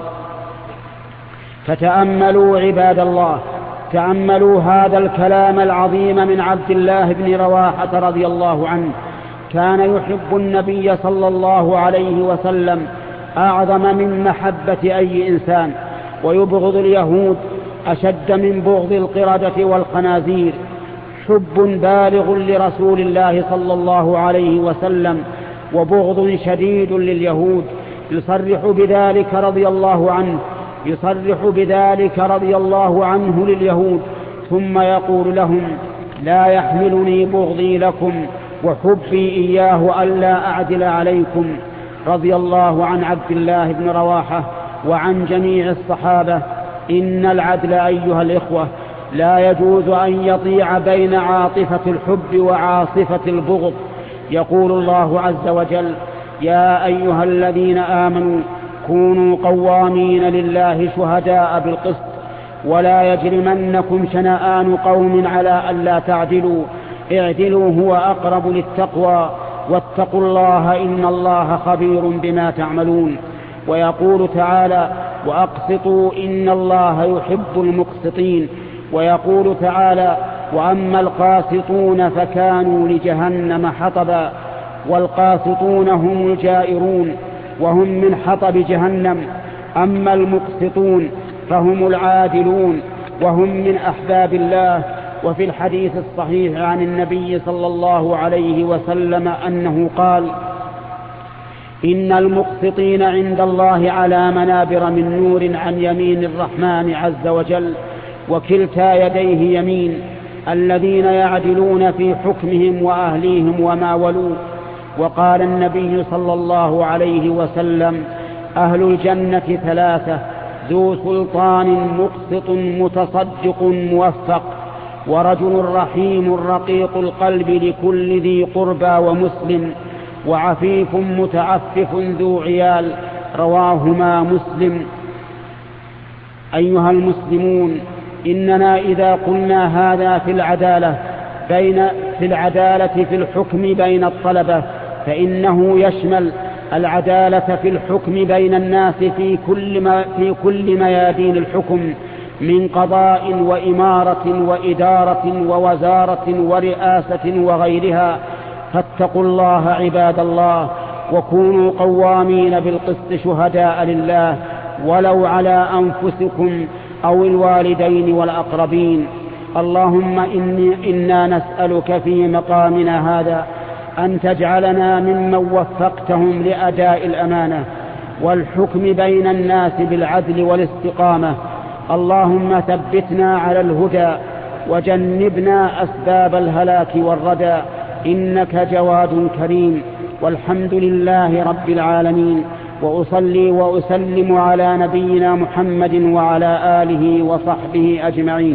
فتأملوا عباد الله، تأملوا هذا الكلام العظيم من عبد الله بن رواحة رضي الله عنه. كان يحب النبي صلى الله عليه وسلم أعظم من محبة أي إنسان، ويبغض اليهود أشد من بغض القردة والخنازير. حب بالغ لرسول الله صلى الله عليه وسلم وبغض شديد لليهود. يصرح بذلك رضي الله عنه يصرح بذلك رضي الله عنه لليهود، ثم يقول لهم: لا يحملني بغضي لكم وحبي إياه ألا أعدل عليكم. رضي الله عن عبد الله بن رواحة وعن جميع الصحابة. إن العدل أيها الإخوة لا يجوز أن يضيع بين عاطفة الحب وعاصفة البغض. يقول الله عز وجل: يا أيها الذين آمنوا كونوا قوامين لله شهداء بالقسط ولا يجرمنكم شنآن قوم على ألا تعدلوا اعدلوا هو أقرب للتقوى واتقوا الله إن الله خبير بما تعملون. ويقول تعالى: وأقسطوا إن الله يحب المقسطين. ويقول تعالى: وأما القاسطون فكانوا لجهنم حطبا. والقاسطون هم الجائرون وهم من حطب جهنم. أما المقسطون فهم العادلون وهم من أحباب الله. وفي الحديث الصحيح عن النبي صلى الله عليه وسلم أنه قال: إن المقسطين عند الله على منابر من نور عن يمين الرحمن عز وجل وكلتا يديه يمين، الذين يعدلون في حكمهم وأهليهم وما ولوا. وقال النبي صلى الله عليه وسلم: أهل الجنة ثلاثة: ذو سلطان مقسط متصدق موفق، ورجل رحيم رقيق القلب لكل ذي قربى ومسلم، وعفيف متعفف ذو عيال. رواهما مسلم. أيها المسلمون، إننا إذا قلنا هذا في العدالة بين في العدالة في الحكم بين الطلبة فإنه يشمل العدالة في الحكم بين الناس في كل ما في كل ميادين الحكم من قضاء وإمارة وإدارة ووزارة ورئاسة وغيرها. فاتقوا الله عباد الله وكونوا قوامين بالقسط شهداء لله ولو على أنفسكم أو الوالدين والأقربين. اللهم إني إنا نسألك في مقامنا هذا أن تجعلنا ممن وفقتهم لأداء الأمانة والحكم بين الناس بالعدل والاستقامة. اللهم ثبتنا على الهدى وجنبنا أسباب الهلاك والردى، إنك جواد كريم. والحمد لله رب العالمين، وأصلي وأسلم على نبينا محمد وعلى آله وصحبه أجمعين.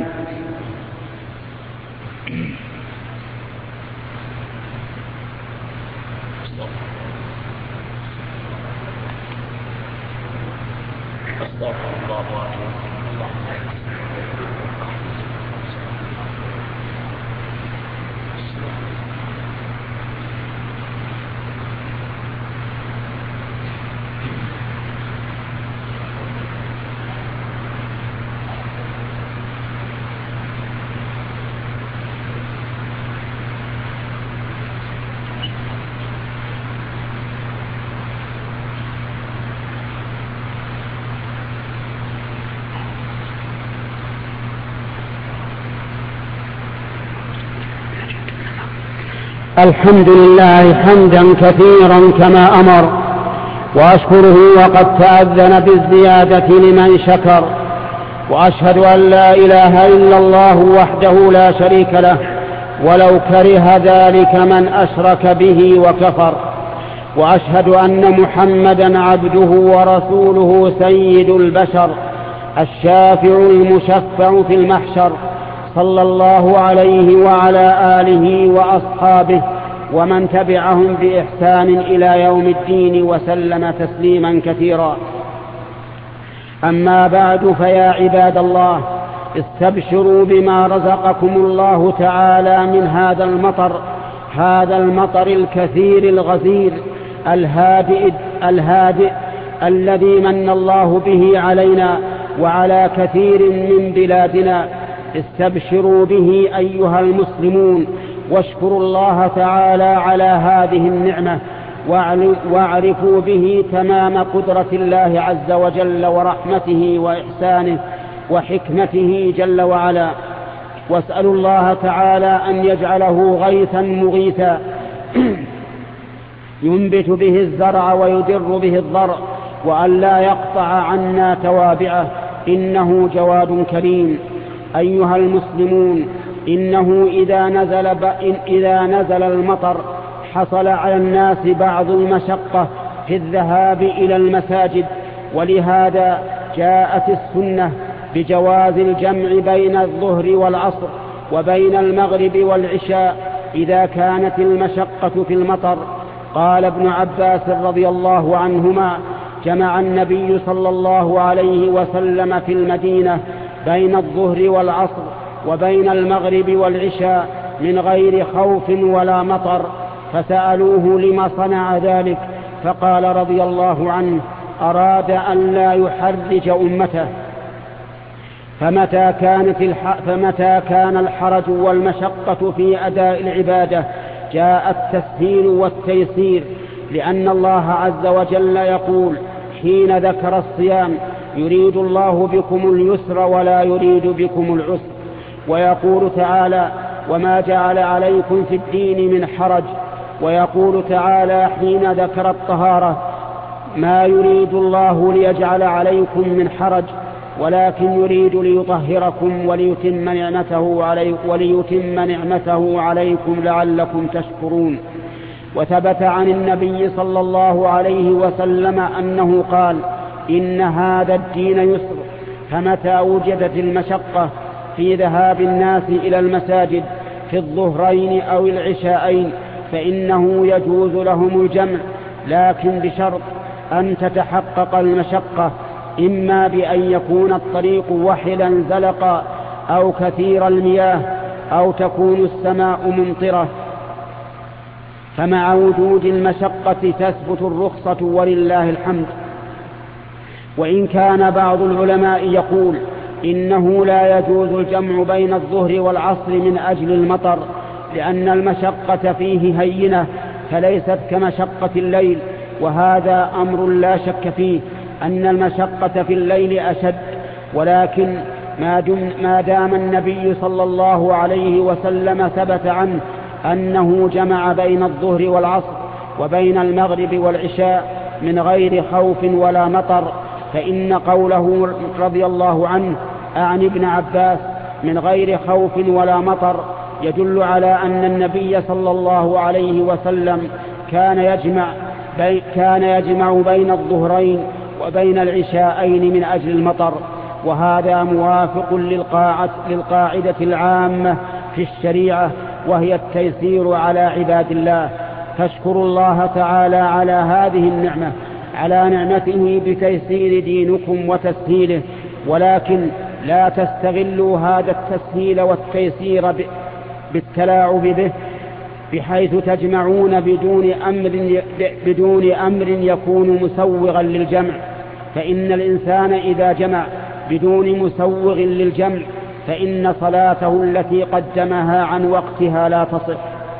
الحمد لله حمدا كثيرا كما أمر، وأشكره وقد تأذن بالزيادة لمن شكر، وأشهد أن لا إله إلا الله وحده لا شريك له ولو كره ذلك من أشرك به وكفر، وأشهد أن محمدا عبده ورسوله سيد البشر الشافع المشفع في المحشر، صلى الله عليه وعلى آله وأصحابه ومن تبعهم بإحسان إلى يوم الدين وسلم تسليما كثيرا. أما بعد، فيا عباد الله، استبشروا بما رزقكم الله تعالى من هذا المطر هذا المطر الكثير الغزير الهادئ, الهادئ الذي من الله به علينا وعلى كثير من بلادنا. استبشروا به أيها المسلمون، واشكروا الله تعالى على هذه النعمة، واعرفوا به تمام قدرة الله عز وجل ورحمته وإحسانه وحكمته جل وعلا. واسألوا الله تعالى أن يجعله غيثا مغيثا ينبت به الزرع ويدر به الضرع، وأن لا يقطع عنا توابعه، إنه جواد كريم. أيها المسلمون، إنه إذا نزل, إذا نزل المطر حصل على الناس بعض المشقة في الذهاب إلى المساجد، ولهذا جاءت السنة بجواز الجمع بين الظهر والعصر وبين المغرب والعشاء إذا كانت المشقة في المطر. قال ابن عباس رضي الله عنهما: جمع النبي صلى الله عليه وسلم في المدينة بين الظهر والعصر وبين المغرب والعشاء من غير خوف ولا مطر، فسألوه لما صنع ذلك، فقال رضي الله عنه: أراد أن لا يحرج أمته. فمتى, كانت الح... فمتى كان الحرج والمشقة في أداء العبادة جاء التسهيل والتيسير، لأن الله عز وجل يقول حين ذكر الصيام: يريد الله بكم اليسر ولا يريد بكم العسر. ويقول تعالى: وما جعل عليكم في الدين من حرج. ويقول تعالى حين ذكر الطهارة: ما يريد الله ليجعل عليكم من حرج ولكن يريد ليطهركم وليتم نعمته عليكم, وليتم نعمته عليكم لعلكم تشكرون. وثبت عن النبي صلى الله عليه وسلم أنه قال: إن هذا الدين يسر، فمتى وجدت المشقة في ذهاب الناس إلى المساجد في الظهرين أو العشاءين فإنه يجوز لهم الجمع، لكن بشرط أن تتحقق المشقة، إما بأن يكون الطريق وحلا زلقا أو كثير المياه أو تكون السماء ممطرة. فمع وجود المشقة تثبت الرخصة ولله الحمد. وإن كان بعض العلماء يقول إنه لا يجوز الجمع بين الظهر والعصر من أجل المطر، لأن المشقة فيه هينة فليست كمشقة الليل، وهذا أمر لا شك فيه أن المشقة في الليل أشد. ولكن ما دام النبي صلى الله عليه وسلم ثبت عنه أنه جمع بين الظهر والعصر وبين المغرب والعشاء من غير خوف ولا مطر، فإن قوله رضي الله عنه أعني ابن عباس من غير خوف ولا مطر يدل على أن النبي صلى الله عليه وسلم كان يجمع بي كان يجمع بين الظهرين وبين العشاءين من أجل المطر. وهذا موافق للقاعدة العامة في الشريعة، وهي التيسير على عباد الله. فاشكروا الله تعالى على هذه النعمة، على نعمته بتيسير دينكم وتسهيله، ولكن لا تستغلوا هذا التسهيل والتيسير بالتلاعب به، بحيث تجمعون بدون أمر, بدون أمر يكون مسوغا للجمع. فإن الإنسان إذا جمع بدون مسوغ للجمع فإن صلاته التي قدمها عن وقتها لا تصح.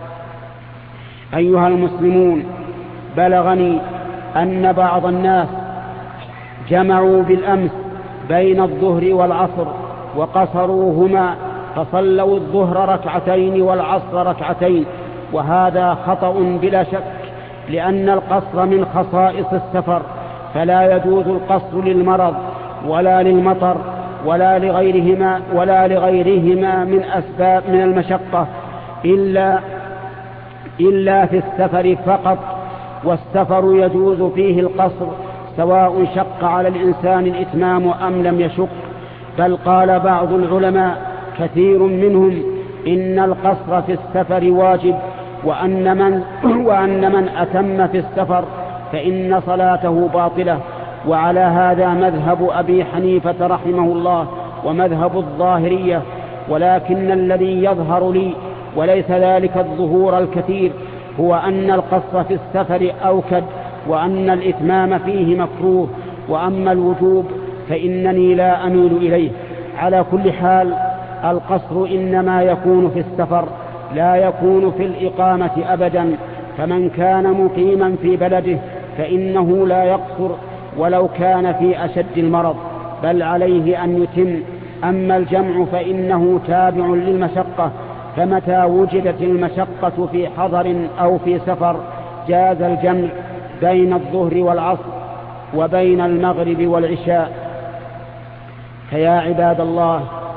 أيها المسلمون، بلغني أن بعض الناس جمعوا بالأمس بين الظهر والعصر وقصروهما، فصلوا الظهر ركعتين والعصر ركعتين، وهذا خطأ بلا شك، لأن القصر من خصائص السفر، فلا يجوز القصر للمرض ولا للمطر ولا لغيرهما ولا لغيرهما من أسباب من المشقة إلا إلا في السفر فقط. والسفر يجوز فيه القصر سواء شق على الإنسان الإتمام أم لم يشق. بل قال بعض العلماء كثير منهم إن القصر في السفر واجب، وأن من, وأن من أتم في السفر فإن صلاته باطلة. وعلى هذا مذهب أبي حنيفة رحمه الله ومذهب الظاهرية. ولكن الذي يظهر لي وليس ذلك الظهور الكثير هو أن القصر في السفر أوكد، وأن الإتمام فيه مكروه، وأما الوجوب فإنني لا أميل إليه. على كل حال القصر إنما يكون في السفر لا يكون في الإقامة أبدا، فمن كان مقيما في بلده فإنه لا يقصر ولو كان في أشد المرض، بل عليه أن يتم. أما الجمع فإنه تابع للمشقة، فمتى وجدت المشقة في حضر أو في سفر جاز الجمع بين الظهر والعصر وبين المغرب والعشاء. فيا عباد الله،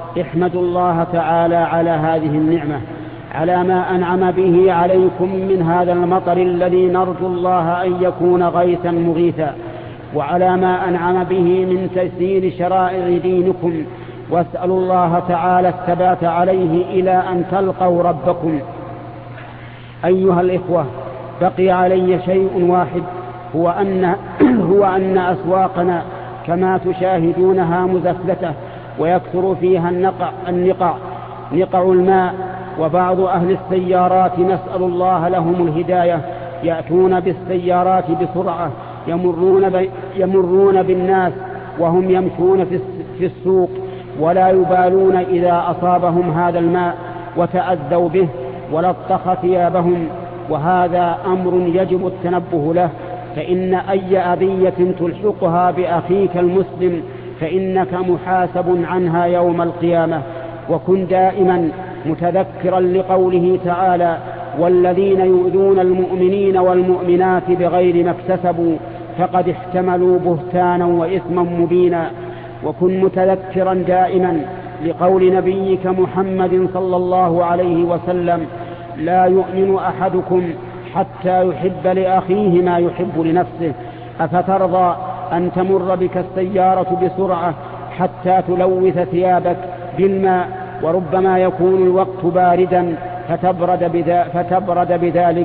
احمدوا الله تعالى على هذه النعمة، على ما أنعم به عليكم من هذا المطر الذي نرجو الله أن يكون غيثا مغيثا، وعلى ما أنعم به من تيسير شرائع دينكم، واسألوا الله تعالى الثبات عليه إلى أن تلقوا ربكم. أيها الإخوة، بقي علي شيء واحد، هو أن, هو أن أسواقنا كما تشاهدونها مزفلتة، ويكثر فيها النقع, النقع نقع الماء، وبعض أهل السيارات نسأل الله لهم الهداية يأتون بالسيارات بسرعة، يمرون, بي يمرون بالناس وهم يمشون في السوق، ولا يبالون إذا أصابهم هذا الماء وتأذوا به ولطخ ثيابهم، وهذا أمر يجب التنبه له، فإن أي أذية تلحقها بأخيك المسلم فإنك محاسب عنها يوم القيامة. وكن دائما متذكرا لقوله تعالى: والذين يؤذون المؤمنين والمؤمنات بغير ما اكتسبوا فقد احتملوا بهتانا وإثما مبينا. وكن متذكرا دائما لقول نبيك محمد صلى الله عليه وسلم: لا يؤمن أحدكم حتى يحب لأخيه ما يحب لنفسه. أفترضى أن تمر بك السيارة بسرعة حتى تلوث ثيابك بالماء، وربما يكون الوقت باردا فتبرد, فتبرد بذلك؟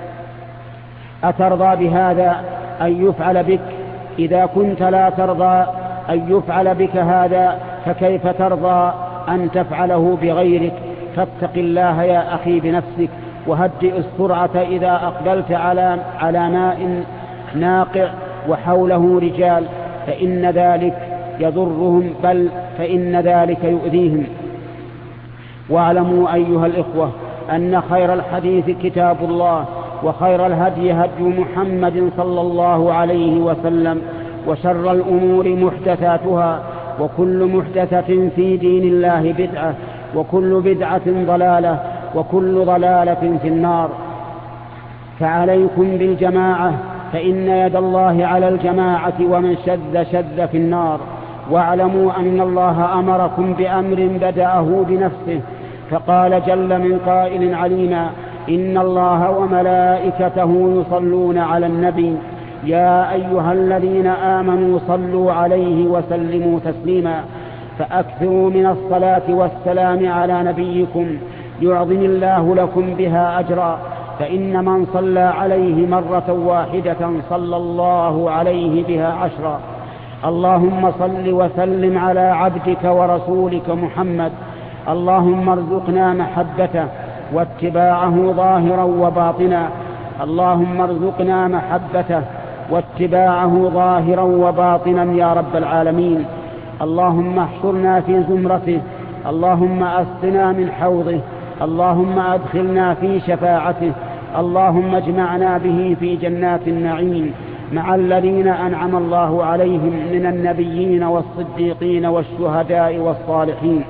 أترضى بهذا أن يفعل بك؟ إذا كنت لا ترضى أن يفعل بك هذا، فكيف ترضى أن تفعله بغيرك؟ فاتق الله يا أخي بنفسك، وهدئ السرعة إذا أقبلت على على ماء ناقع وحوله رجال، فإن ذلك يضرهم، بل فإن ذلك يؤذيهم. واعلموا أيها الإخوة أن خير الحديث كتاب الله، وخير الهدي هدي محمد صلى الله عليه وسلم، وشر الأمور محدثاتها، وكل محدثة في دين الله بدعة، وكل بدعة ضلالة، وكل ضلالة في النار. فعليكم بالجماعة، فإن يد الله على الجماعة، ومن شذ شذ في النار. واعلموا أن الله أمركم بأمر بدأه بنفسه، فقال جل من قائل عليما: إن الله وملائكته يصلون على النبي يا أيها الذين آمنوا صلوا عليه وسلموا تسليما. فأكثروا من الصلاة والسلام على نبيكم يعظم الله لكم بها أجرا، فإن من صلى عليه مرة واحدة صلى الله عليه بها عشرا. اللهم صل وسلم على عبدك ورسولك محمد. اللهم ارزقنا محبته واتباعه ظاهرا وباطنا. اللهم ارزقنا محبته واتباعه ظاهرا وباطنا يا رب العالمين. اللهم احشرنا في زمرته، اللهم أسقنا من حوضه، اللهم أدخلنا في شفاعته، اللهم اجمعنا به في جنات النعيم مع الذين أنعم الله عليهم من النبيين والصديقين والشهداء والصالحين.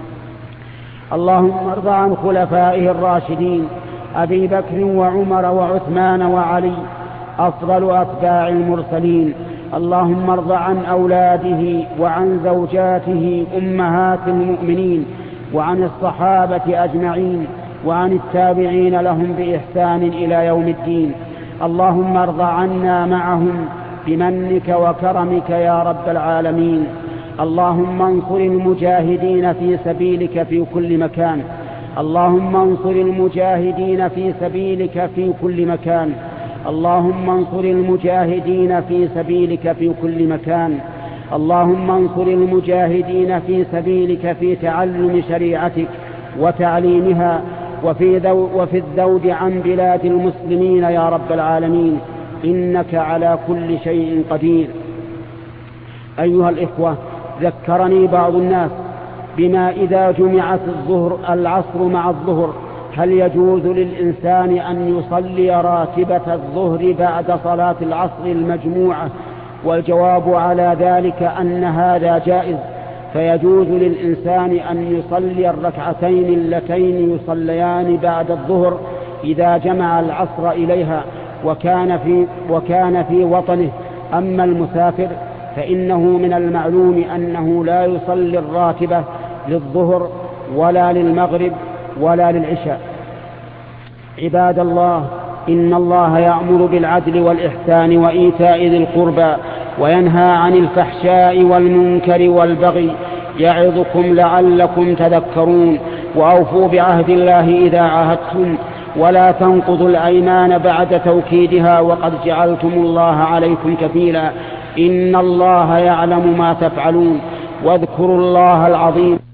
اللهم ارض عن خلفائه الراشدين أبي بكر وعمر وعثمان وعلي أفضل أتباع المرسلين. اللهم ارض عن أولاده وعن زوجاته أمهات المؤمنين، وعن الصحابة أجمعين، وعن التابعين لهم بإحسان إلى يوم الدين. اللهم ارض عنا معهم بمنك وكرمك يا رب العالمين. اللهم انصر المجاهدين في سبيلك في كل مكان. اللهم انصر المجاهدين في سبيلك في كل مكان. اللهم انصر المجاهدين في سبيلك في كل مكان. اللهم انصر المجاهدين في سبيلك في تعلم شريعتك وتعليمها، وفي, ذو وفي الذود عن بلاد المسلمين يا رب العالمين، إنك على كل شيء قدير. أيها الإخوة، ذكرني بعض الناس بما إذا جمعت الظهر العصر مع الظهر هل يجوز للإنسان أن يصلي راتبة الظهر بعد صلاة العصر المجموعة؟ والجواب على ذلك أن هذا جائز، فيجوز للإنسان أن يصلي الركعتين اللتين يصليان بعد الظهر إذا جمع العصر إليها وكان في, وكان في وطنه. أما المسافر فإنه من المعلوم أنه لا يصلي الراتبة للظهر ولا للمغرب ولا للعشاء. عباد الله، إن الله يأمر بالعدل والإحسان وإيتاء ذي القربى وينهى عن الفحشاء والمنكر والبغي، يعظكم لعلكم تذكرون. وأوفوا بعهد الله إذا عاهدتم، ولا تنقضوا الأيمان بعد توكيدها وقد جعلتم الله عليكم كفيلا، إن الله يعلم ما تفعلون. واذكروا الله العظيم